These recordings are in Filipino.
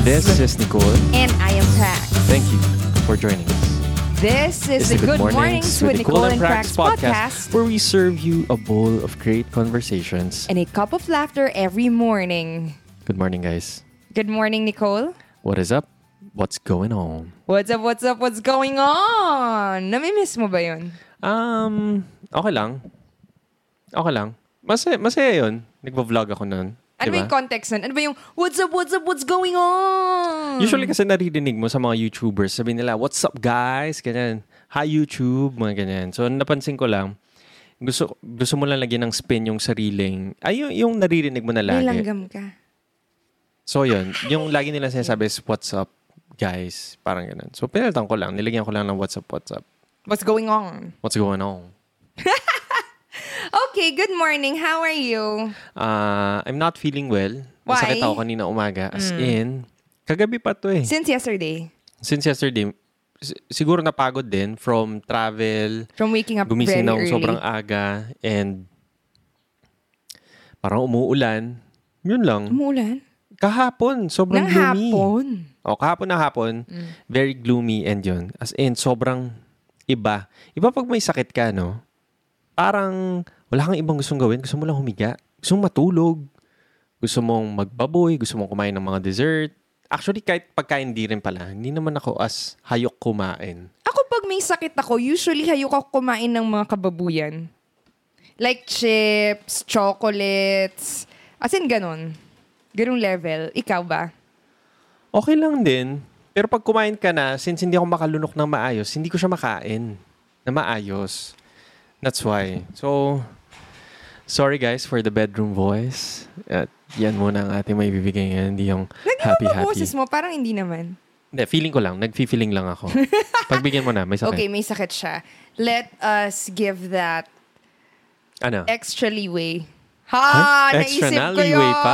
This is Nicole. And I am Prax. Thank you for joining us. This is the Good Mornings with Nicole and Prax podcast, where we serve you a bowl of great conversations and a cup of laughter every morning. Good morning, guys. Good morning, Nicole. What is up? What's going on? What's up? What's up? What's going on? Namimiss mo ba yun? Okay lang. Okay lang. Masaya yun. Nagpa-vlog ako nun. Ano ba yung context nun? Ano ba yung, what's up, what's going on? Usually kasi naririnig mo sa mga YouTubers, sabihin nila, what's up guys? Ganyan. Hi YouTube, mga ganyan. So napansin ko lang, gusto mo lang lagyan ng spin yung sariling, yung naririnig mo na lagi. Nilanggam ka. So yun, yung lagi nila sinasabi is, what's up guys? Parang ganun. So pinalitan ko lang, nilagyan ko lang ng what's up. What's going on? What's going on? Okay, good morning. How are you? I'm not feeling well. Why? Masakit ako kanina umaga. As in, kagabi pa to eh. Since yesterday? Since yesterday, siguro napagod din from travel. From waking up Gumising very na early. sobrang aga. And parang umuulan. Yun lang. Umuulan? Kahapon, sobrang Nang gloomy. hapon? O, kahapon na hapon, very gloomy and yun. As in, sobrang iba. Iba pag may sakit ka, no? Parang wala kang ibang gustong gawin. Gusto mo lang humiga. Gusto mong matulog. Gusto mong magbaboy. Gusto mong kumain ng mga dessert. Actually, kahit pagkain di rin pala, hindi naman ako as hayok kumain. Ako pag may sakit ako, usually hayok ako kumain ng mga kababuyan. Like chips, chocolates. As in, ganun. Ganung level. Ikaw ba? Okay lang din. Pero pag kumain ka na, since hindi ako makalunok ng maayos, hindi ko siya makain na maayos. That's why. So, sorry guys for the bedroom voice. At yan muna ang ating may bibigay ngayon. Hindi yung happy. Boses mo, parang hindi naman. Hindi, feeling ko lang. Nag-feeling lang ako. Pagbigyan mo na, may sakit. Okay, may sakit siya. Let us give that Ano? extra leeway. Ha! Huh? Extra Naisip na? ko Leeway yun. pa?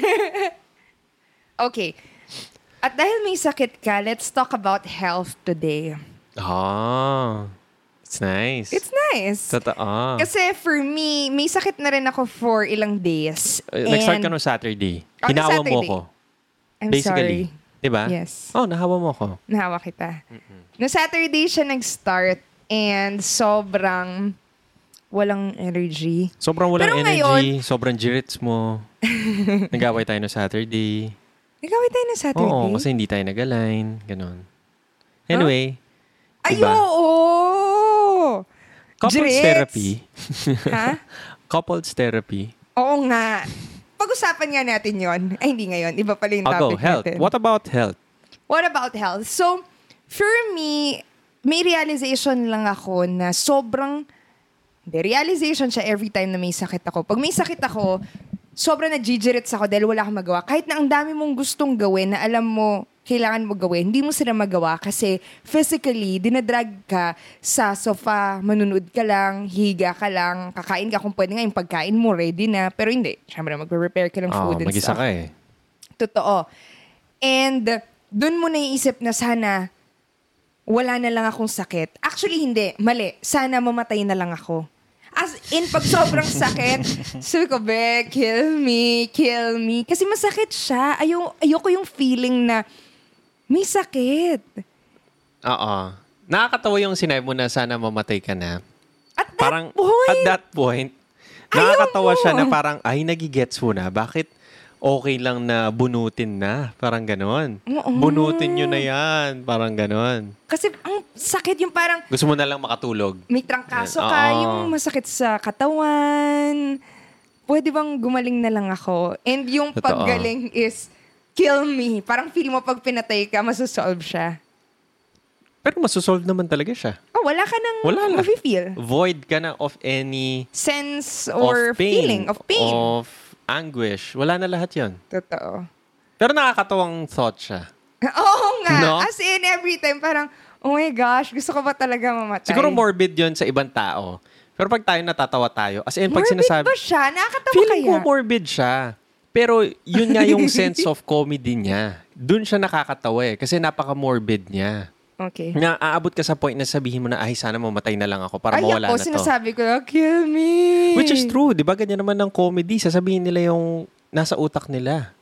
Okay. At dahil may sakit ka, let's talk about health today. Oh, it's nice. It's nice. Totoo. Kasi for me, may sakit na rin ako for ilang days. Nag-start ka no Saturday. Oh, Hinawa mo Saturday. ko. I'm Basically. sorry. Diba? Yes. Oh, nahawa mo ko. Nahawa kita. No Saturday siya nag-start and sobrang walang energy. Sobrang walang Pero energy. ngayon- Sobrang jirits mo. Nag-away tayo no Saturday. Nagawin tayo na Saturday? Oo, kasi hindi tayo nag-align. Ganon. Anyway. Ay, diba? oo! Couples Jirits. therapy. Ha? Couples therapy. Oo nga. Pag-usapan nga natin yon. Ay, hindi ngayon. Iba pala yung I'll go. topic Health. natin. What about health? What about health? So, for me, may realization lang ako na realization siya every time na may sakit ako. Pag may sakit ako, sobrang nagigirits ako dahil wala akong magawa. Kahit na ang dami mong gustong gawin na alam mo, kailangan mo gawin, hindi mo sila magawa kasi physically, dinadrag ka sa sofa, manunood ka lang, higa ka lang, kakain ka kung pwede nga yung pagkain mo, ready na. Pero hindi. Siyempre, mag-prepare ka ng food and mag-isa stuff. ka eh. Totoo. And dun mo naiisip na sana wala na lang akong sakit. Actually, hindi. Mali. Sana mamatay na lang ako. As in, pag sobrang sakit, sabi ko, Be, kill me. Kasi masakit siya. Ayoko yung feeling na may sakit. Oo. Nakakatawa yung sinabi mo na sana mamatay ka na. At that Parang, point, at that point, Ayaw nakakatawa mo. siya na parang, ay, nagigets mo na. Bakit okay lang na bunutin na? Parang ganon. Oo. Bunutin nyo na yan. Parang ganon. kasi ang sakit yung parang Gusto mo na lang makatulog. may trangkaso Oo. ka, yung masakit sa katawan. Pwede bang gumaling na lang ako? And yung Totoo. paggaling is, kill me. Parang feel mo pag pinatay ka, masosolve siya. Pero masosolve naman talaga siya. Oh, wala ka nang Wala lang. mafe-feel. Void ka na of any Sense or of pain, feeling of pain. of anguish. Wala na lahat yon. Totoo. Pero nakakatawang thought siya. Oo nga. No? As in, every time, parang, oh my gosh, gusto ko ba talaga mamatay? Siguro morbid yon sa ibang tao. Pero pag tayo natatawa tayo, as in, pag morbid sinasabi, ba siya? Nakakatawa feeling kaya? ko morbid siya. Pero yun nga yung sense of comedy niya. Doon siya nakakatawa eh. Kasi napaka-morbid niya. Okay. Na aabot ka sa point na sabihin mo na, ay, sana mamatay na lang ako para Ay, mawala ako, na to. sinasabi ko, kill me. Which is true. Di ba ganyan naman ng comedy? Sasabihin nila yung nasa utak nila.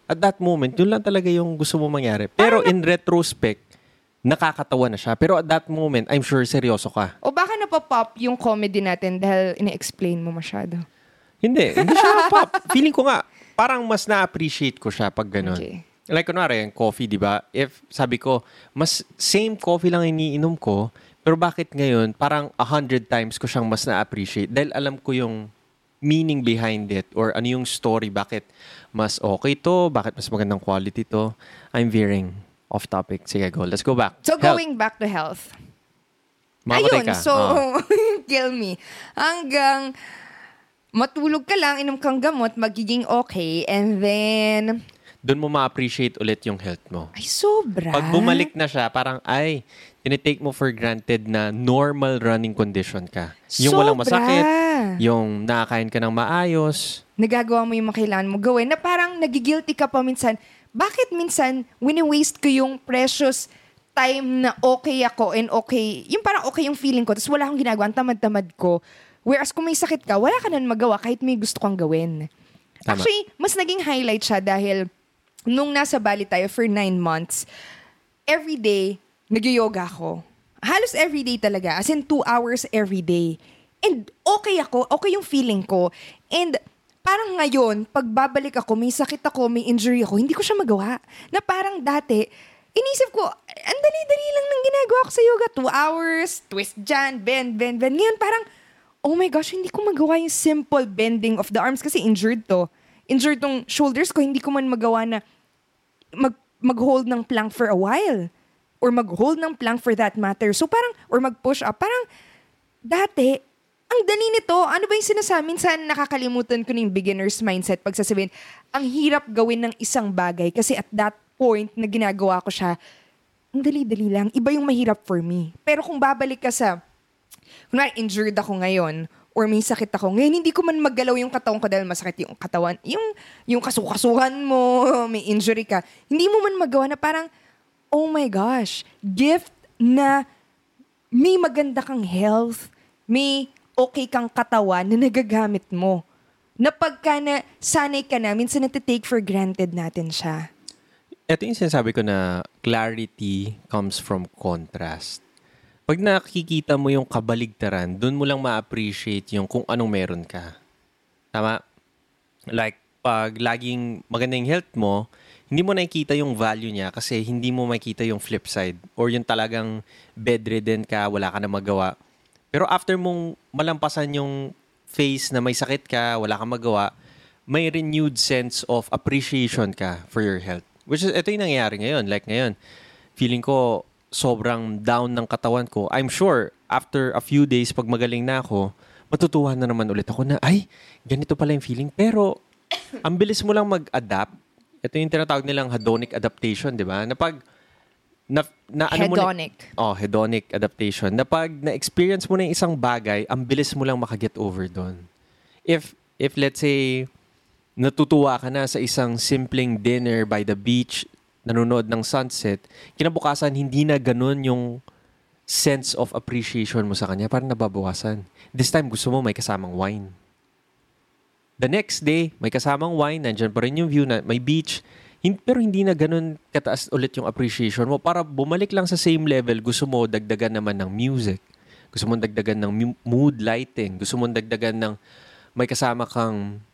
At that moment, yun lang talaga yung gusto mo mangyari. Pero in retrospect, nakakatawa na siya. Pero at that moment, I'm sure seryoso ka. O baka napapop yung comedy natin dahil ina-explain mo masyado. Hindi siya pop. Feeling ko nga, parang mas na-appreciate ko siya pag ganun. Okay. Like, kunwari, yung coffee, di ba? If, sabi ko, mas same coffee lang iniinom ko, pero bakit ngayon, parang 100 times ko siyang mas na-appreciate dahil alam ko yung meaning behind it or ano yung story, bakit mas okay to, bakit mas magandang quality to. I'm veering off topic. Sige, go. Let's go back. So, Health. going back to health. Mamatay Ayun, ka. so, kill me. Hanggang matulog ka lang, inom kang gamot, magiging okay, and then, Doon mo ma-appreciate ulit yung health mo. ay, sobra. Pag bumalik na siya, parang, ay, tinitake mo for granted na normal running condition ka. Yung walang Sobra. masakit, yung nakakain ka ng maayos. Nagagawa mo yung mga kailangan mo gawin na parang nagigilty ka pa minsan. Bakit minsan, wini-waste ko yung precious time na okay ako and okay, yung parang okay yung feeling ko, tapos wala akong ginagawa, ang tamad-tamad ko. Whereas kung may sakit ka, wala ka nang magawa kahit may gusto kang gawin. Tama. Actually, mas naging highlight siya dahil nung nasa Bali tayo for 9 months, every day, nag-yoga ako. Halos every day talaga. As in 2 hours every day. And okay ako. Okay yung feeling ko. And parang ngayon, pag babalik ako, may sakit ako, may injury ako, hindi ko siya magawa. Na parang dati, inisip ko, ang dali-dali lang ng ginagawa ko sa yoga. 2 hours, twist dyan, bend. Ngayon parang, oh my gosh, hindi ko magawa yung simple bending of the arms kasi injured to. Injured tong shoulders ko, hindi ko man magawa na mag-hold ng plank for a while. Or mag-hold ng plank for that matter. So parang, or mag-push up. Parang, dati, ang dali nito. Ano ba yung sinasabi? Minsan nakakalimutan ko ng beginner's mindset pag sasabihin, ang hirap gawin ng isang bagay kasi at that point na ginagawa ko siya, ang dali-dali lang. Iba yung mahirap for me. Pero kung babalik ka sa, kunwari injured ako ngayon, or may sakit ako. Ngayon, hindi ko man maggalaw yung katawan ko dahil masakit yung katawan. Yung kasukasuhan mo, may injury ka. Hindi mo man magawa na parang, oh my gosh, gift na may maganda kang health, may okay kang katawan na nagagamit mo. Na pagka na sanay ka na, minsan natitake for granted natin siya. Ito yung sinasabi ko na clarity comes from contrast. Pag nakikita mo yung kabaligtaran, doon mo lang ma-appreciate yung kung anong meron ka. Tama? Like, pag laging maganda yung health mo, hindi mo nakikita yung value niya kasi hindi mo makikita yung flip side or yung talagang bedridden ka, wala ka na magawa. Pero after mong malampasan yung phase na may sakit ka, wala kang magawa, may renewed sense of appreciation ka for your health. Which is, ito yung nangyayari ngayon. Like ngayon, feeling ko, sobrang down ng katawan ko. I'm sure, after a few days, pag magaling na ako, matutuwa na naman ulit ako na, ay, ganito pala yung feeling. Pero, ang bilis mo lang mag-adapt. Ito yung tinatawag nilang hedonic adaptation, di ba? Na pag, Hedonic. Hedonic adaptation. Na pag na-experience mo na yung isang bagay, ang bilis mo lang makaget over doon. If let's say, natutuwa ka na sa isang simpleng dinner by the beach, nanonood ng sunset, kinabukasan, hindi na ganun yung sense of appreciation mo sa kanya. Parang nababawasan. This time, gusto mo may kasamang wine. The next day, may kasamang wine, nandyan pa rin yung view na may beach, pero hindi na ganun kataas ulit yung appreciation mo. Para bumalik lang sa same level, gusto mo dagdagan naman ng music. Gusto mo dagdagan ng mood lighting. Gusto mo dagdagan ng may kasama kang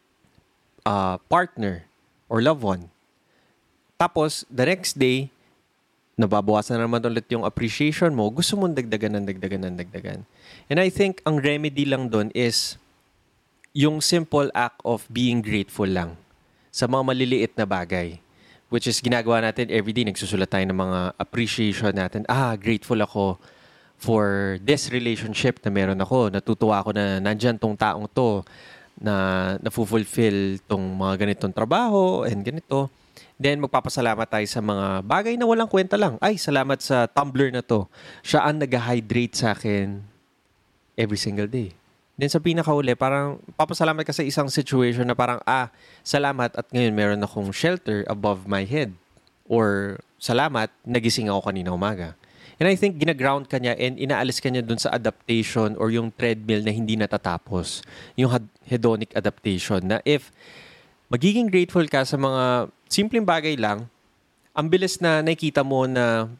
partner or loved one. Tapos, the next day, nababawasan na naman ulit yung appreciation mo, gusto mong dagdagan. And I think ang remedy lang doon is yung simple act of being grateful lang sa mga maliliit na bagay. Which is ginagawa natin everyday. Nagsusulat tayo ng mga appreciation natin. Grateful ako for this relationship na meron ako. Natutuwa ako na nandyan tong taong to na nafulfill tong mga ganitong trabaho and ganito. Then, magpapasalamat tayo sa mga bagay na walang kwenta lang. Ay, salamat sa tumbler na to. Siya ang nag-hydrate sa akin every single day. Then, sa pinakauli, parang papasalamat ka sa isang situation na parang, salamat at ngayon meron akong shelter above my head. Or, salamat, nagising ako kanina umaga. And I think, ginaground ka niya and inaalis ka niya dun sa adaptation or yung treadmill na hindi natatapos. Yung hedonic adaptation na if magiging grateful ka sa mga simpleng bagay lang, ang bilis na nakikita mo na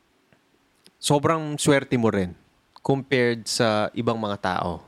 sobrang swerte mo rin compared sa ibang mga tao.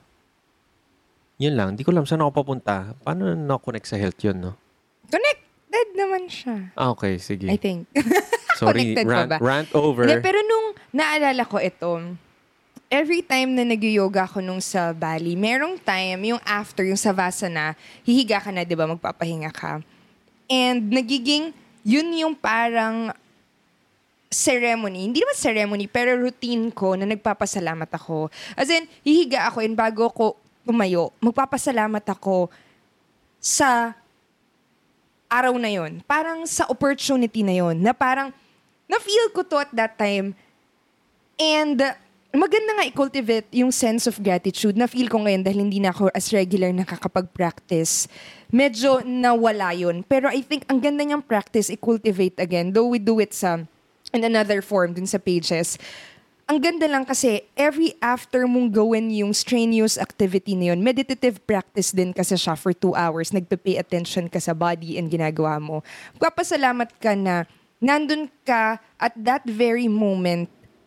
Yun lang. Hindi ko alam saan ako papunta. Paano na-connect sa health yun, no? Connected naman siya. Okay, sige. I think. Sorry, Connected pa ba? rant over. Hindi, pero nung naalala ko ito, every time na nag-yoga ako nung sa Bali, merong time, yung after, yung Savasana, hihiga ka na, di ba? Magpapahinga ka. And nagiging, yun yung parang ceremony. Hindi naman ceremony, pero routine ko na nagpapasalamat ako. As in, hihiga ako and bago ko tumayo, magpapasalamat ako sa araw na yon. Parang sa opportunity na yon. Na parang, na-feel ko to at that time. And maganda nga i-cultivate yung sense of gratitude. Na-feel ko ngayon dahil hindi na ako as regular nakakapag-practice. Medyo nawala yun. Pero I think ang ganda niyang practice i-cultivate again. Though we do it in another form dun sa pages. Ang ganda lang kasi every after mong gawin yung strenuous activity na yun, meditative practice din kasi siya for 2 hours. Nagpe-pay attention ka sa body and ginagawa mo. Magpapasalamat ka na nandun ka at that very moment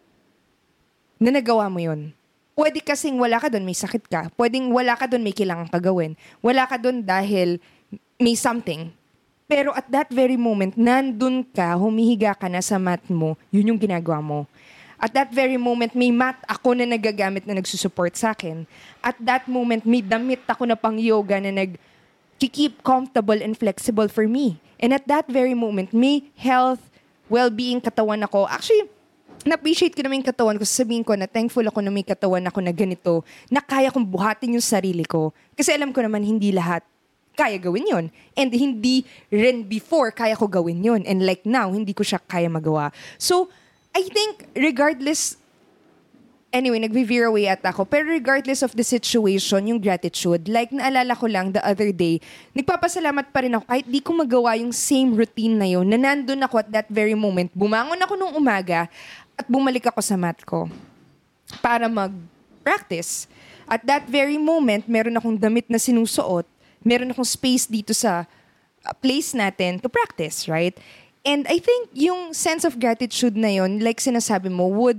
na nagawa mo yun. Pwede kasing wala ka doon, may sakit ka. Pwedeng wala ka doon, may kailangan ka gawin. Wala ka doon dahil may something. Pero at that very moment, nandun ka, humihiga ka na sa mat mo, yun yung ginagawa mo. At that very moment, may mat ako na nagagamit na nagsusupport sa akin. At that moment, may damit ako na pang yoga na nag-keep comfortable and flexible for me. And at that very moment, may health, well-being katawan ako. Actually, na-appreciate ko naman yung katawan ko. Sasabihin ko na thankful ako na may katawan ako na ganito, na kaya kong buhatin yung sarili ko. Kasi alam ko naman hindi lahat kaya gawin yon. And hindi rin before kaya ko gawin yon. And like now, hindi ko siya kaya magawa. So, I think regardless, anyway, nag-veer away at ako, pero regardless of the situation, yung gratitude, like naalala ko lang the other day, nagpapasalamat pa rin ako kahit di ko magawa yung same routine na yun, na nandun ako at that very moment. Bumangon ako nung umaga at bumalik ako sa mat ko para mag-practice. At that very moment, meron akong damit na sinusuot, meron akong space dito sa place natin to practice, right? And I think yung sense of gratitude na yun, like sinasabi mo, would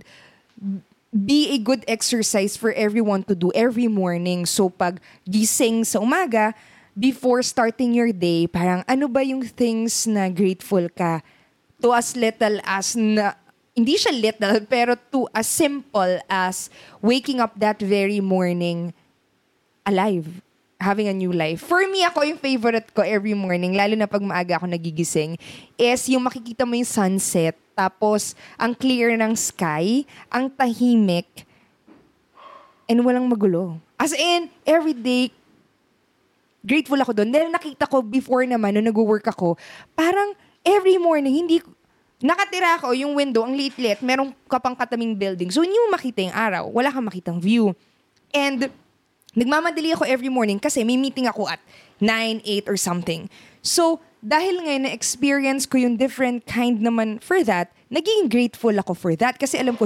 be a good exercise for everyone to do every morning. So pag gising sa umaga, before starting your day, parang ano ba yung things na grateful ka? To as little as na, hindi siya little, pero to as simple as waking up that very morning alive. Having a new life. For me, ako yung favorite ko every morning, lalo na pag maaga ako nagigising, is yung makikita mo yung sunset, tapos ang clear ng sky, ang tahimik, and walang magulo. As in, every day, grateful ako doon. Dahil nakita ko before naman, nung nag-work ako, parang every morning, nakatira ako, yung window, ang liit-liit, merong kapang kataming building. So, hindi mo makita yung araw. Wala kang makitang view. And nagmamadali ako every morning kasi may meeting ako at 9, 8 or something. So, dahil ngayon na-experience ko yung different kind naman for that, naging grateful ako for that kasi alam ko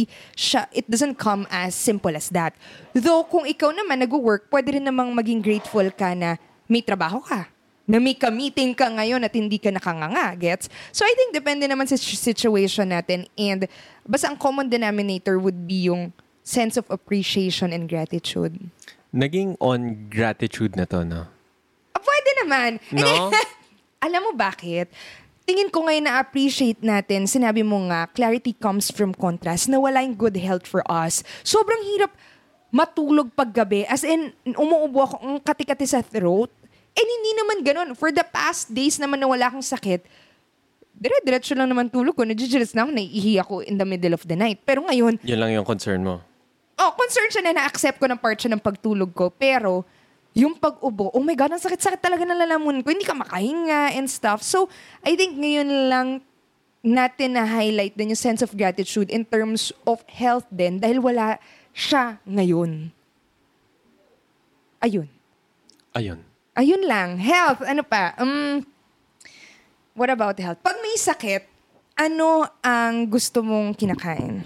it doesn't come as simple as that. Though, kung ikaw naman nag-work, pwede rin namang maging grateful ka na may trabaho ka, na may ka-meeting ka ngayon at hindi ka nakanganga, gets? So, I think depende naman sa situation natin and basta ang common denominator would be yung sense of appreciation and gratitude. Naging on gratitude na to, no? Pwede naman. No? Alam mo bakit? Tingin ko ngayon na-appreciate natin, sinabi mo nga, clarity comes from contrast, na wala yung good health for us. Sobrang hirap matulog paggabi. As in, umuubo ako ang kati-kati sa throat. And hindi naman ganun. For the past days naman na wala akong sakit, dire-diretso lang naman tulog ko. Nadidiris na ako, naiihi ako in the middle of the night. Pero ngayon, Yun lang yung concern mo. concern siya na na-accept ko ng part siya ng pagtulog ko. Pero, yung pag-ubo, oh my God, ang sakit-sakit talaga ng lalamunan ko. Hindi ka makahinga and stuff. So, I think ngayon lang natin na-highlight din yung sense of gratitude in terms of health din dahil wala siya ngayon. Ayun. Ayun lang. Health, ano pa? What about health? Pag may sakit, ano ang gusto mong kinakain?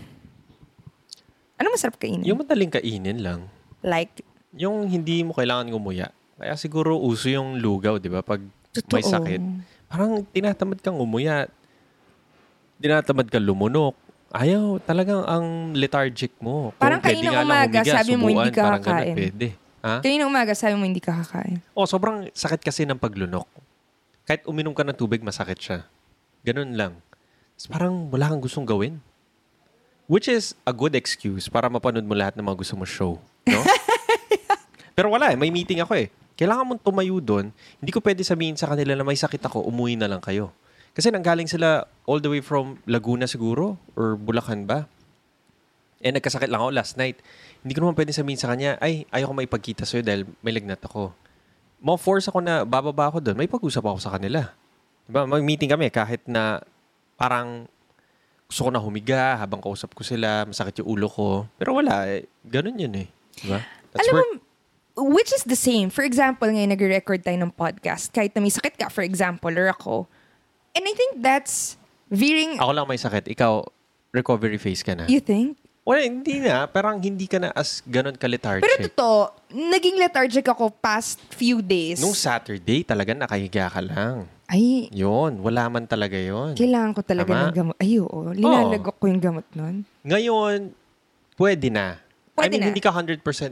Ano masarap kainin? Yung madaling kainin lang. Like? Yung hindi mo kailangan gumuya. Kaya siguro uso yung lugaw, di ba? Pag may sakit, parang tinatamad kang umuya, tinatamad kang lumunok. Ayaw, talagang ang lethargic mo. Parang Kung pwede kaninang nga lang umaga, humiga, sabi mo hindi subuan, ka parang ganun, kakain. pwede. Ha? Kaninang umaga, sabi mo hindi ka kakain. Sobrang sakit kasi ng paglunok. Kahit uminom ka ng tubig, masakit siya. Ganun lang. Tapos parang wala kang gustong gawin. Which is a good excuse para mapanood mo lahat ng mga gusto mo show. No? Pero wala may meeting ako eh. Kailangan mong tumayo doon. Hindi ko pwede sabihin sa kanila na may sakit ako, umuwi na lang kayo. Kasi nanggaling sila all the way from Laguna siguro or Bulacan ba? Nagkasakit lang ako last night. Hindi ko naman pwede sabihin sa kanya, ay, ayaw ko maipagkita sa'yo dahil may lagnat ako. Ma-force ako na bababa ako doon. May pag-usap ako sa kanila. Diba? Mag-meeting kami kahit na parang gusto ko na humiga habang kausap ko sila, masakit yung ulo ko. Pero wala, ganun yun eh. Diba? Alam mo, which is the same. For example, ngayon nag-record tayo ng podcast. Kahit na may sakit ka, for example, or ako. And I think that's veering... Ako lang may sakit. Ikaw, recovery phase ka na. You think? Wala, hindi na. Parang hindi ka na as ganun ka-lethargic. Pero totoo, naging lethargic ako past few days. Nung Saturday, talaga nakahiga ka lang. Ay, Yun, wala man talaga yun. kailangan ko talaga Tama? ng gamot. Ay, oo. Linalagok ko yung gamot nun. Ngayon, pwede na. Pwede na. Hindi ka 100%.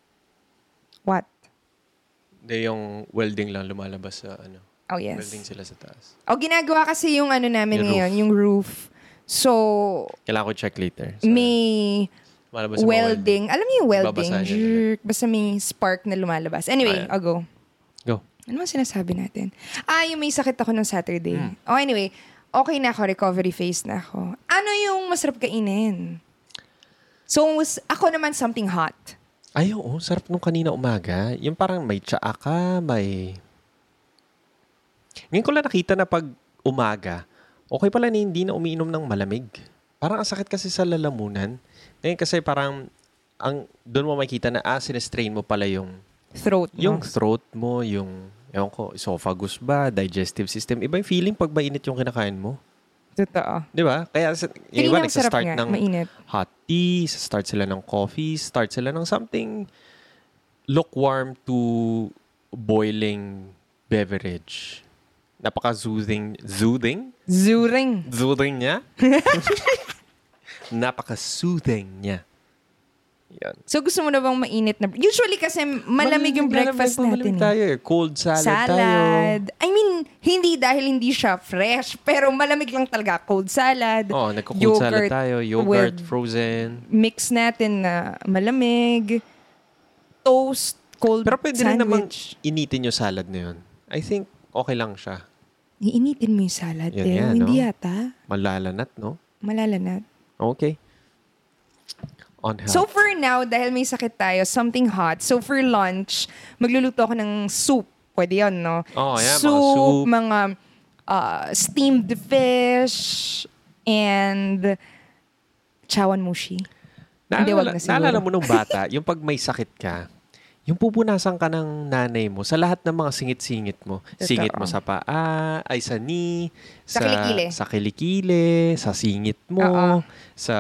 What? Hindi, yung welding lang lumalabas sa ano. Oh, yes. Welding sila sa taas. Ginagawa kasi yung ano namin Yung ngayon, yung roof. So, Kailangan ko check later. So, may lumalabas yung mga welding. Alam niyo yung welding? Babasahin niya Jerk. Basta may spark na lumalabas. Anyway, Ayan. I'll go. Go. Ano man sinasabi natin? Yung may sakit ako nung Saturday. Anyway, okay na ako. Recovery phase na ako. Ano yung masarap kainin? So, ako naman something hot. Ay, oo. Sarap nung kanina umaga. Yung parang may tsaa ka, may... Ngayon ko lang nakita na pag umaga, okay pala na hindi na umiinom ng malamig. Parang ang sakit kasi sa lalamunan. Ngayon kasi parang doon mo makikita na sinestrain mo pala yung Throat mo. yung throat mo, yung ewan ko, esophagus ba, digestive system. Iba yung feeling pag mainit yung kinakain mo. Totoo. Di ba? Kaya yung iba nagsastart ng mainit. hot tea, start sila ng coffee, start sila ng something lukewarm to boiling beverage. Napaka-soothing. Soothing? Soothing niya? Napaka-soothing niya. Yan. So, gusto mo na bang mainit na... Usually kasi malamig yung breakfast natin. Tayo eh. Cold salad tayo. I mean, hindi dahil hindi siya fresh, pero malamig lang talaga. Cold salad, nagko-cold salad tayo. Yogurt, frozen. Mix natin na malamig, toast, cold pero pwede rin sandwich. namang initin yung salad na yun. I think okay lang siya. Iinitin mo yung salad. Yan pero yan, hindi no? yata. Malalanat, no? Malalanat. Okay. On health. So for now, dahil may sakit tayo, something hot. So for lunch, magluluto ako ng soup. Pwede yun, no? Mga soup, mga steamed fish, and chawan mushi. Hindi, wag na siguro. Naalala mo nung bata, yung pag may sakit ka, yung pupunasan ka ng nanay mo sa lahat ng mga singit-singit mo. Totoo. Singit mo sa paa, ay sa knee, Sa kilikili. sa kilikili, sa singit mo, sa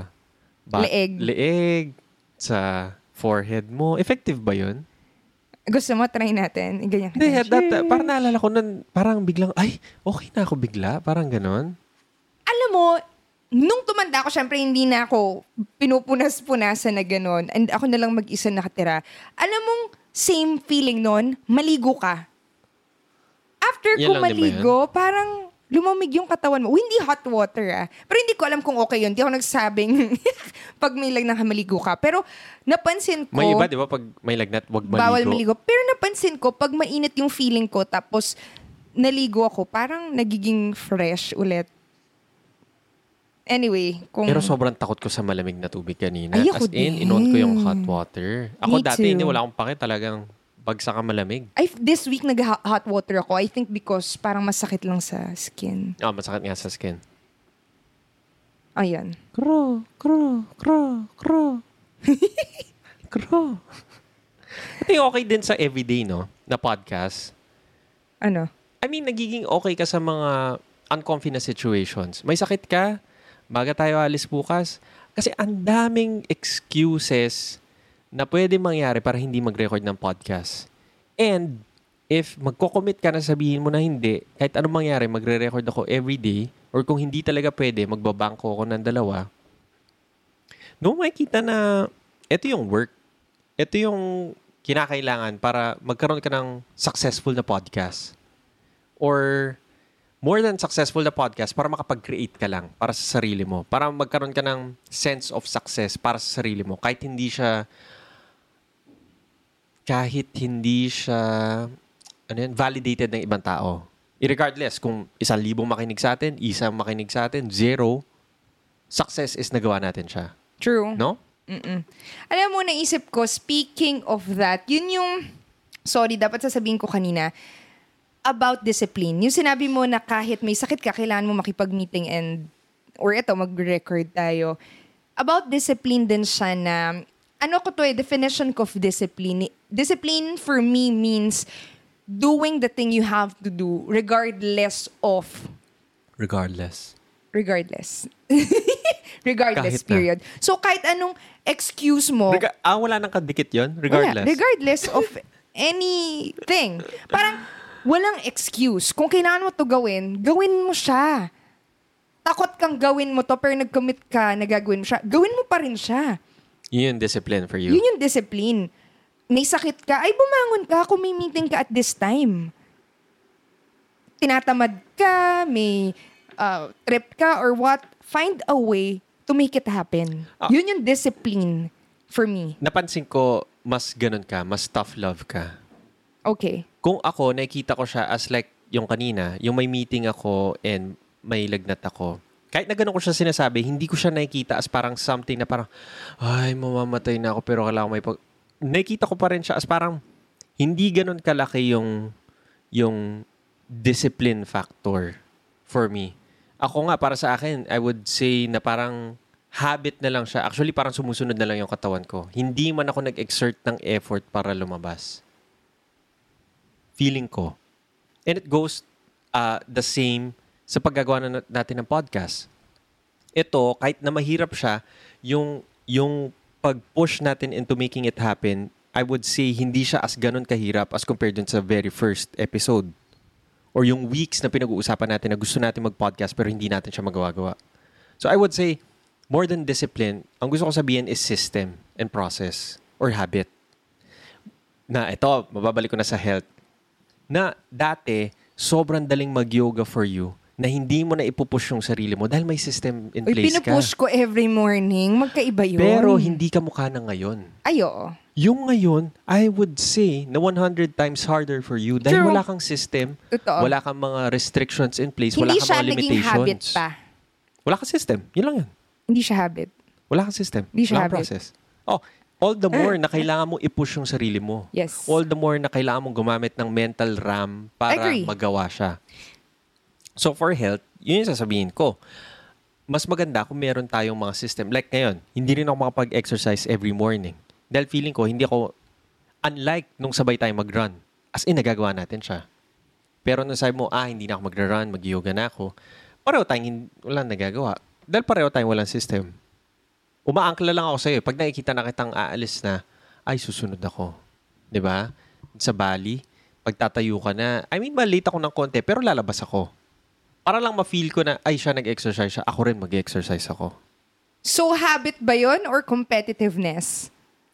leeg, sa forehead mo. Effective ba yun? Gusto mo, try natin. Ganyan ka. Hindi, parang naalala ko nun, parang biglang, ay, okay na ako bigla. Parang ganon. Alam mo, nung tumanda ako, syempre hindi na ako pinupunas-punasan na gano'n. And ako na lang mag-isa nakatira. Alam mong same feeling nun, maligo ka. After Yan ko lang din ba maligo, parang lumamig yung katawan mo. Hindi hot water Pero hindi ko alam kung okay yun. Hindi ako nagsabing pag may lagnat maligo ka. Pero napansin ko... May iba, di ba? Pag may lagnat, wag maligo. Bawal maligo. Pero napansin ko, pag mainit yung feeling ko, tapos naligo ako, parang nagiging fresh ulit. Anyway, kung... Pero sobrang takot ko sa malamig na tubig kanina. Ay, ako As in, din. inon ko yung hot water. Ako Me dati, too. hindi wala akong pake. Talagang bagsak ka malamig. This week nag-hot water ako. I think because parang masakit lang sa skin. Masakit nga sa skin. Ayan. Kro. I think okay din sa everyday, no? Na podcast. Ano? I mean, nagiging okay ka sa mga uncomfy na situations. May sakit ka, baga tayo alis bukas. Kasi ang daming excuses na pwede mangyari para hindi mag-record ng podcast. And if magko-commit ka na sabihin mo na hindi, kahit anong mangyari, magre-record ako every day, or kung hindi talaga pwede, magbabangko ako ng 2, doon makikita na ito yung work. Ito yung kinakailangan para magkaroon ka ng successful na podcast. Or more than successful na podcast, para makapag-create ka lang para sa sarili mo. Para magkaroon ka ng sense of success para sa sarili mo. Kahit hindi siya validated ng ibang tao. Irregardless, kung 1,000 makinig sa atin, 1 makinig sa atin, 0, success is nagawa natin siya. True. No? Alam mo, naisip ko, speaking of that, yun yung, dapat sasabihin ko kanina, about discipline. Yung sinabi mo na kahit may sakit ka, kailangan mo makipag-meeting or mag-record tayo. About discipline din siya na, definition ko of discipline. Discipline for me means doing the thing you have to do regardless. Regardless, period. So, kahit anong excuse mo... wala nang kadikit yun? Regardless? Regardless of anything. Parang, walang excuse. Kung kailangan mo to gawin mo siya. Takot kang gawin mo to, pero nag-commit ka, nagagawin mo siya. Gawin mo pa rin siya. Yun yung discipline for you. Yun yung discipline. May sakit ka, ay bumangon ka kung may meeting ka at this time. Tinatamad ka, may trip ka or what, find a way to make it happen. Yun yung discipline for me. Napansin ko, mas ganun ka, mas tough love ka. Okay. Kung ako, nakikita ko siya as like yung kanina, yung may meeting ako and may lagnat ako. Kahit na ganun ko siya sinasabi, hindi ko siya nakikita as parang something na parang, ay, mamamatay na ako pero kailangan may nakikita ko pa rin siya as parang hindi ganun kalaki yung discipline factor for me. Ako nga, para sa akin, I would say na parang habit na lang siya. Actually, parang sumusunod na lang yung katawan ko. Hindi man ako nag-exert ng effort para lumabas. Feeling ko. And it goes the same sa paggagawa natin ng podcast. Ito, kahit na mahirap siya, yung pag-push natin into making it happen, I would say hindi siya as ganun kahirap as compared dun sa very first episode. Or yung weeks na pinag-uusapan natin na gusto natin mag-podcast pero hindi natin siya magawa-gawa. So I would say, more than discipline, ang gusto ko sabihin is system and process or habit. Na ito, mababalik ko na sa health. Na dati, sobrang daling mag-yoga for you na hindi mo na ipupush yung sarili mo dahil may system in place ka. Pinupush ko every morning. Magkaiba yun. Pero hindi ka mukha na ngayon. Ayo. Yung ngayon, I would say na 100 times harder for you dahil True. wala kang system, Totoo. wala kang mga restrictions in place, Hindi wala kang siya mga naging limitations. habit pa. Wala kang system. Yun lang yun. Hindi siya habit. Wala kang system. Hindi siya wala kang habit. process. Oh, all the more na kailangan mo i-push yung sarili mo. Yes. All the more na kailangan mong gumamit ng mental RAM para Agree. magawa siya. So for health, yun yung sasabihin ko. Mas maganda kung meron tayong mga system. Like ngayon, hindi rin ako makapag-exercise every morning. Dahil feeling ko, hindi ako, unlike nung sabay tayo mag-run, as in, nagagawa natin siya. Pero nung sabi mo, hindi na ako mag-run, mag-yoga na ako, pareho tayong walang nagagawa. Dahil pareho tayong walang system. Umaangkla lang ako sa'yo. Pag nakikita na kitang aalis na, ay, susunod ako. 'Di ba? Sa Bali, pagtatayo ka na, malate ako ng konti, pero lalabas ako. Para lang ma-feel ko na, ay, siya nag-exercise siya, ako rin mag-exercise ako. So, habit ba yun or competitiveness?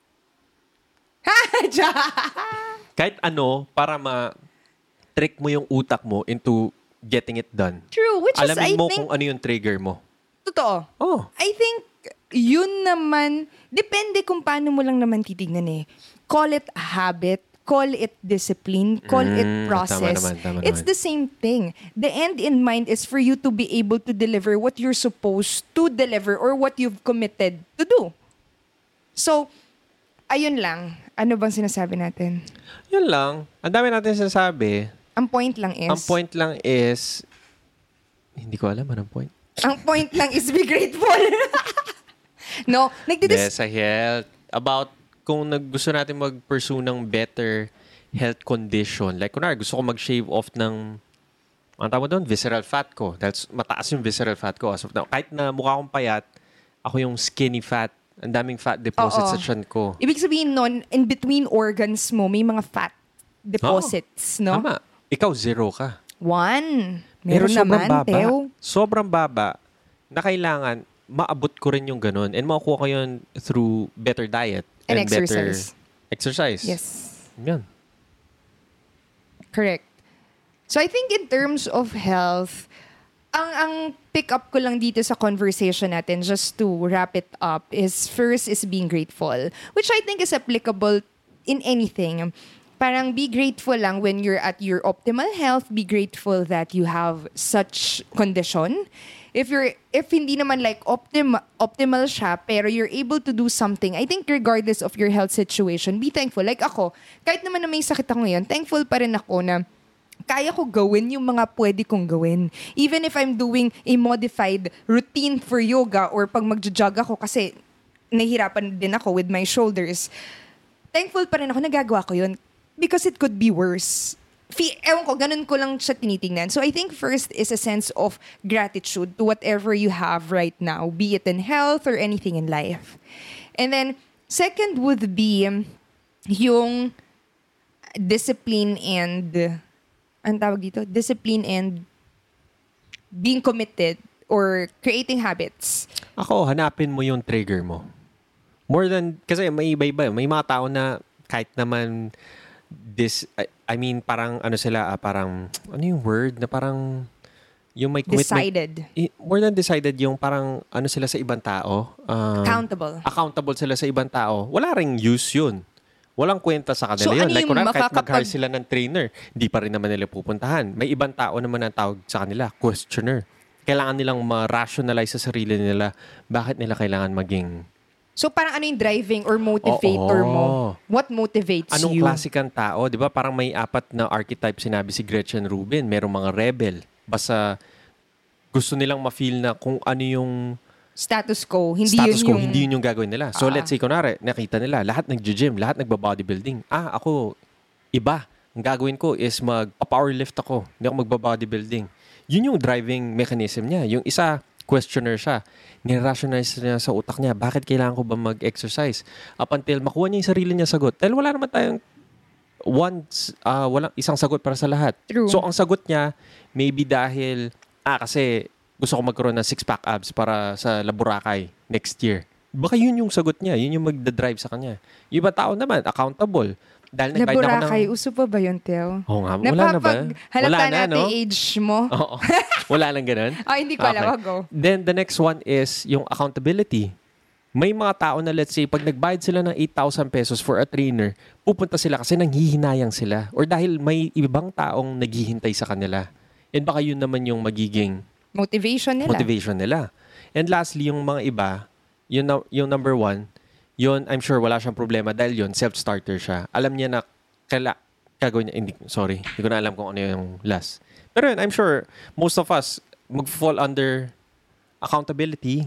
Kahit ano, para ma-trick mo yung utak mo into getting it done. True, which is, Alamin I mo think, kung ano yung trigger mo. totoo. Oh. I think, yun naman, depende kung paano mo lang naman titignan eh. Call it a habit, call it discipline, call it process. Tama It's naman. the same thing. The end in mind is for you to be able to deliver what you're supposed to deliver or what you've committed to do. So, ayun lang. Ano bang sinasabi natin? Yun lang. Ang dami natin sinasabi. Ang point lang is... Hindi ko alam anong point. Ang point lang is be grateful. No, Sa health. About kung gusto natin mag-pursue ng better health condition. Like, kunwari, gusto ko mag-shave off ng, ang tawag doon, visceral fat ko. That's mataas yung visceral fat ko as of now. Kahit na mukha akong payat, ako yung skinny fat. Ang daming fat deposits sa tiyan ko. Ibig sabihin nun, in between organs mo, may mga fat. deposits, no? Tama. Ikaw, 0 ka. 1. Pero Meron sobrang naman, baba. Teo. Sobrang baba na kailangan maabot ko rin yung ganun and makukuha ko yun through better diet And better exercise. exercise. Yes. Yan. Correct. So I think in terms of health, ang pick up ko lang dito sa conversation natin, just to wrap it up, is first is being grateful, which I think is applicable in anything. Parang be grateful lang when you're at your optimal health. Be grateful that you have such condition. If hindi naman like optimal siya, pero you're able to do something, I think regardless of your health situation, be thankful. Like ako, kahit naman na may sakit ako ngayon, thankful pa rin ako na kaya ko gawin yung mga pwede kong gawin. Even if I'm doing a modified routine for yoga or pag magja-jog ako kasi nahihirapan din ako with my shoulders, thankful pa rin ako nagagawa ko yun because it could be worse. Ewan ko, ganun ko lang siya tinitingnan. So I think first is a sense of gratitude to whatever you have right now, be it in health or anything in life. And then second would be yung discipline and discipline and being committed or creating habits. Ako, hanapin mo yung trigger mo. More than, kasi may iba-iba. May mga tao na kahit naman parang ano sila, parang, ano yung word? Na parang, yung may commitment. Decided. More than decided, yung parang, ano sila sa ibang tao. Accountable. Accountable sila sa ibang tao. Wala ring use yun. Walang kwenta sa kanila So, yun. ano Like, yung kahit mag-hire sila ng trainer, di pa rin naman nila pupuntahan. May ibang tao naman ang tawag sa kanila, questioner. Kailangan nilang ma-rationalize sa sarili nila bakit nila kailangan maging... So parang ano yung driving or motivator mo? What motivates Anong you? klase kang tao? Di ba parang may 4 na archetype sinabi si Gretchen Rubin. Merong mga rebel. Basta gusto nilang ma-feel na kung ano yung status quo. Hindi yun yung gagawin nila. So let's say, kunwari, nakita nila, lahat nag-gym, lahat nagba-bodybuilding. Ako, iba. Ang gagawin ko is mag-powerlift ako. Hindi ako magba-bodybuilding. Yun yung driving mechanism niya. Yung isa, questioner siya. Nirationalize niya sa utak niya, bakit kailangan ko ba mag-exercise? Up until makuha niya yung sarili niya sagot. Dahil wala naman tayong walang isang sagot para sa lahat. True. So, ang sagot niya, maybe dahil, kasi gusto ko magkaroon ng 6-pack abs para sa Laboracay next year. Baka yun yung sagot niya. Yun yung magdadrive sa kanya. Yung iba tao naman, accountable. Dahil nagbayad ako ng... Laboracay, uso pa ba yun, Teo? Oo nga, wala na ba? Halata natin age mo. Oo. Wala lang ganun? Hindi ko alam. Go. Then the next one is yung accountability. May mga tao na let's say, pag nagbayad sila ng 8,000 pesos for a trainer, pupunta sila kasi nanghihinayang sila. Or dahil may ibang taong naghihintay sa kanila. And baka yun naman yung magiging motivation nila. And lastly, yung mga iba, yung number 1, yun, I'm sure wala siyang problema dahil yun, self-starter siya. Alam niya na gagawin niya. Hindi ko na alam kung ano yung last. Pero yun, I'm sure most of us mag-fall under accountability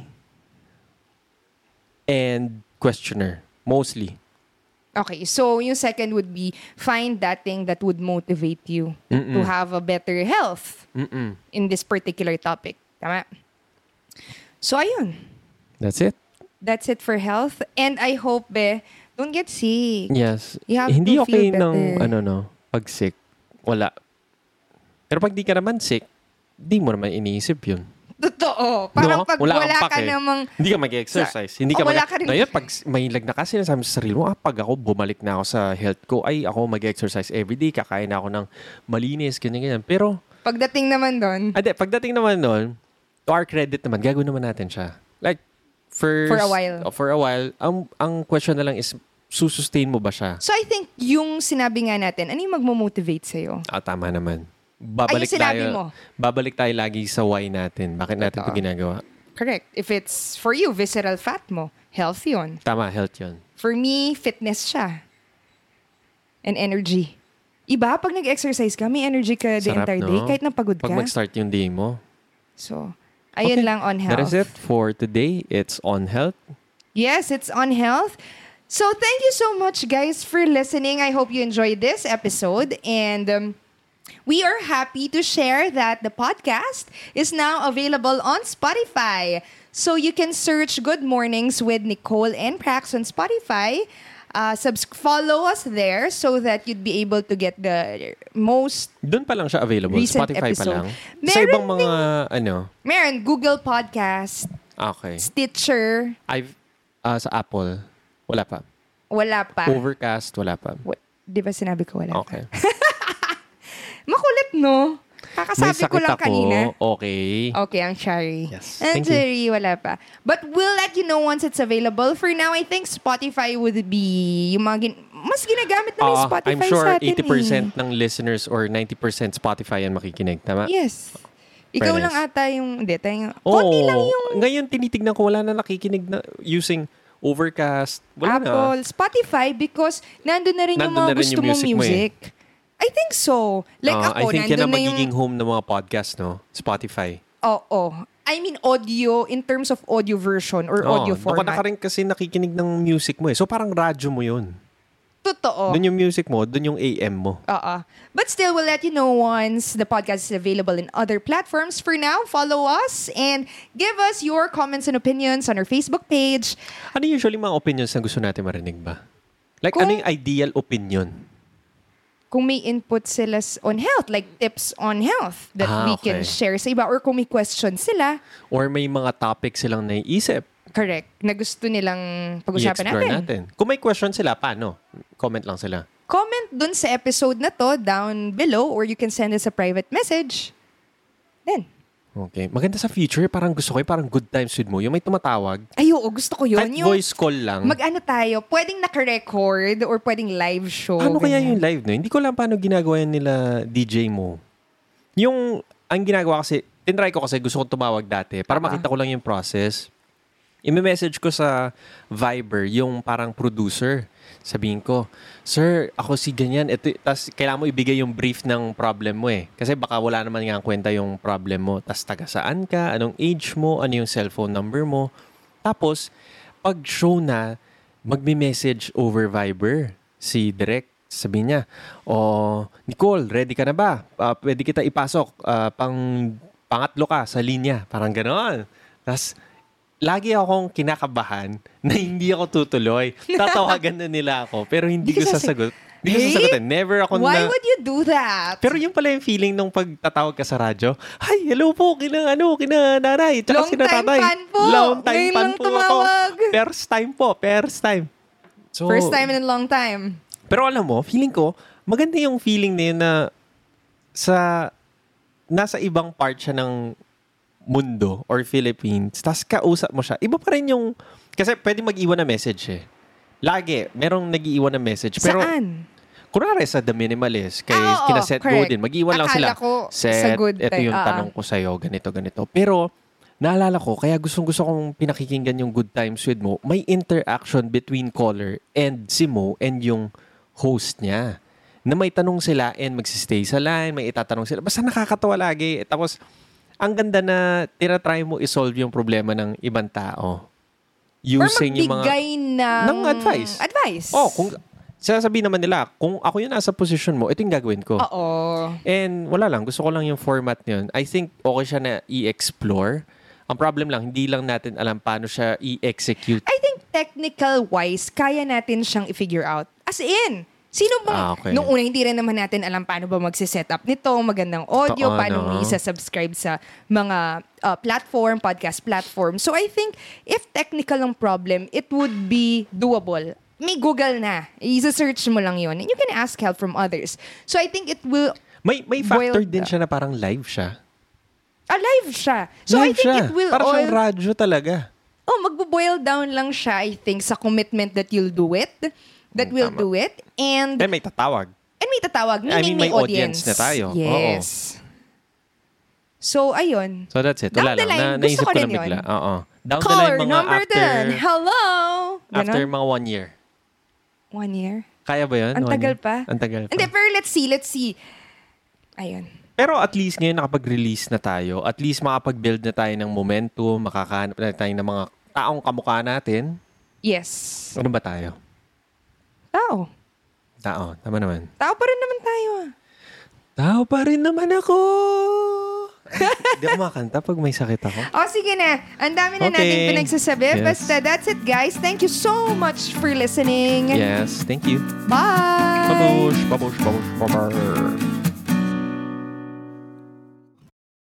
and questioner. Mostly. Okay, so yung second would be find that thing that would motivate you to have a better health in this particular topic. Tama? So, ayun. That's it. That's it for health. And I hope, don't get sick. Yes. You have Hindi to okay feel ng, pag sick. Wala. Pero pag di ka naman sick, di mo naman iniisip yun. Totoo. Parang pag wala ka namang... Hindi ka mag-exercise. Hindi ka wala ka rin. Ngayon, pag may lag na kasi nasabi sa sarili mo, pag ako bumalik na ako sa health ko, ako mag-exercise everyday, kakain na ako ng malinis, ganyan. Pero... Pagdating naman doon... to our credit naman, gagawin naman natin siya. Like, first... For a while. Ang question na lang is, susustain mo ba siya? So I think yung sinabi nga natin, ano yung magmo-motivate sa'yo? Tama naman. Babalik tayo lagi sa why natin. Bakit natin ito ginagawa? Correct. If it's for you, visceral fat mo, health yun. Tama, health yun. For me, fitness siya. And energy. Iba, pag nag-exercise ka, may energy ka the entire day, kahit napagod ka. Pag mag-start yung day mo. So, ayun lang on health. That is it for today. It's on health. Yes, it's on health. So, thank you so much, guys, for listening. I hope you enjoyed this episode. And we are happy to share that the podcast is now available on Spotify. So, you can search Good Mornings with Nicole and Prax on Spotify. follow us there so that you'd be able to get the most Doon pa lang siya available. recent Spotify episode. pa lang. Sa Meron ibang mga, Meron, Google Podcast, okay. Stitcher, Sa Apple, wala pa. wala pa. Overcast, wala pa. Di ba sinabi ko wala pa? Okay. Makulit, no? May Kakasabi ko sakit lang ako. kanina. Okay. Okay, ang Shari. Yes. Ang Thank you. Shari, wala pa. But we'll let you know once it's available. For now, I think Spotify would be yung mga mas ginagamit na may Spotify I'm sure sa atin 80% ng listeners or 90% Spotify yan makikinig. Tama? Yes. Ikaw Very lang nice. ata yung, hindi, tayo, konti lang yung Ngayon, tinitignan ko, wala na nakikinig na using Overcast. Wala Apple, Spotify, because nandun na rin yung Nandun mga na rin gusto yung mong music mo eh. music. I think so. Like I ako, think yan nandun ang na yung... magiging home ng mga podcast, no? Spotify. Oo. I mean, audio, in terms of audio version or audio Baka format. ka rin kasi nakikinig ng music mo eh. So parang radyo mo yun. Totoo. Doon yung music mo, doon yung AM mo. But still, we'll let you know once the podcast is available in other platforms. For now, follow us and give us your comments and opinions on our Facebook page. Ano usually mga opinions na gusto natin marinig ba? Like, ano yung ideal opinion? Kung may input sila on health, like tips on health that we can okay. share sa iba, or kung may questions sila, Or may mga topics silang naiisip, correct, na gusto nilang pag-usapan i-explore natin. natin. Kung may question sila, paano? Comment lang sila. Comment dun sa episode na to down below, or you can send us a private message. Then, Okay. Maganda sa future, parang gusto ko parang good times with mo. Yung may tumatawag. ay oo, gusto ko yun. Kahit Yung voice call lang. mag-ano tayo, pwedeng naka-record or pwedeng live show. Ano kaya ganyan. yung live no? Hindi ko lang paano ginagawa yan nila DJ mo. Ang ginagawa kasi, tinry ko kasi gusto kong tumawag dati para makita ko lang yung process. I-message ko sa Viber yung parang producer. Sabihin ko, sir, ako si ganyan. Tapos kailangan mo ibigay yung brief ng problem mo eh. Kasi baka wala naman nga kwenta yung problem mo. Tapos taga saan ka, anong age mo, ano yung cellphone number mo. Tapos, pag show na, magme-message over Viber si Direk. Sabihin niya, Nicole, ready ka na ba? Pwede kita ipasok. Pangatlo ka sa linya. Parang gano'n. Tapos, lagi akong kinakabahan na hindi ako tutuloy. Tatawagan na nila ako, pero hindi ko sasagot. Hindi ko sasagutin. Never ako Why would you do that? Pero yung pala yung feeling nung pagtatawag ka sa radyo, hi, hello po, kina nanay, tsaka Long sina time tatay. fan po. Long time Ngayon fan lang po tumawag. ako. First time. So, First time in a long time. pero alam mo, feeling ko, maganda yung feeling na yun na nasa ibang part siya ng mundo or Philippines, tas kausap mo siya. Iba pa rin yung, kasi pwede mag-iwan na message eh. Lagi, merong nag-iiwan na message. Pero, Saan? kunwari sa The Minimalist, kay Oo, kina Seth correct. Godin, mag-iwan lang sila. Akala ko sa Seth, good ito time. yung tanong ko sa'yo, ganito. Pero, naalala ko, kaya gusto kong pinakikinggan yung Good Times with Mo, may interaction between caller and si Mo and yung host niya. Na may tanong sila and magsistay sa line, may itatanong sila. Basta nakakatawa lagi. Tapos, ang ganda na tinatry mo isolve yung problema ng ibang tao. Using yung mga... magbigay ng advice. Advice. Kung sasabihin naman nila, kung ako yun nasa position mo, ito yung gagawin ko. Oo. And wala lang, gusto ko lang yung format niyon. I think okay siya na i-explore. Ang problem lang, hindi lang natin alam paano siya i-execute. I think technical-wise, kaya natin siyang i-figure out. As in, sino bang, Okay. nung una hindi rin naman natin alam paano ba magsiset up nito, magandang audio, Totoo, paano no? i-subscribe sa mga podcast platform. So I think, if technical ang problem, it would be doable. May Google na. I-search mo lang yun. And you can ask help from others. So I think it will May factor boiled din up. siya na parang live siya. alive siya. So live I think siya. it will Parang all... siyang radyo talaga. magbo-boil down lang siya, I think, sa commitment that you'll do it. That will Tama. do it. And May tatawag. may tatawag. I Meaning mean, may may audience na tayo. Yes. So, ayun. So that's it. Down Wala the lang. line, Naisip gusto ko ko lang rin yun. bigla. Oo. Down the Caller line mga number after 10. Hello! after Ganon? mga 1 year. 1 year? Kaya ba yun? Ang 1 tagal year? pa. Ang tagal pa. Hindi, pero let's see. Ayun. Pero at least ngayon nakapag-release na tayo. At least makapag-build na tayo ng momentum. Makakahanap na tayo ng mga taong kamukha natin. Yes. Ano ba tayo? Tao. Tao. Tama naman. Tao pa rin naman tayo. Tao pa rin naman ako. Hindi ako makanta pag may sakit ako. O, sige na. Ang dami na nating pinagsasabi. Yes. Basta, that's it, guys. Thank you so much for listening. Yes, thank you. Bye! Babush, babush, babush, babush.